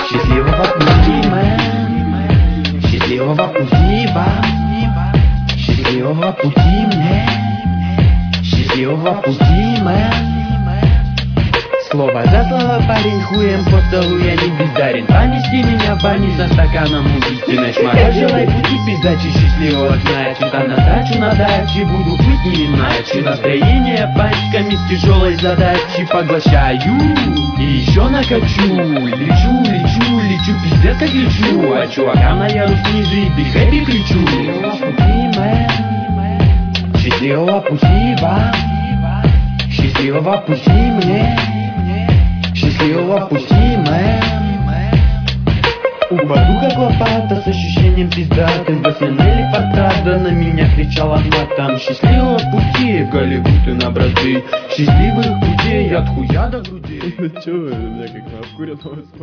Счастливого пути, мэн. Счастливого пути вам. Счастливого пути мне. Счастливого пути, мэн. Слово за слово, парень, хуем по столу, я не бездарен. Понести меня в бане за стаканом убийственной шмара. Желай пути, пиздачи счастливого дня. Чё-то на дачу, на даче буду пыть невинная. Чё настроение пачками с тяжелой задачи поглощаю. И еще накачу. Лечу, пиздец как лечу. А чувакам на ярус ниже и be happy кричу. Счастливого пути, вам. Счастливого пути мне. Счастливого пути, мэн. Упаду как лопата с ощущением пиздатым. В СНЛ фортада на меня кричала матом. Счастливого пути, Голливуд и на бразды. Счастливых путей от хуя до груди. Ну чё вы, меня как на обкуренного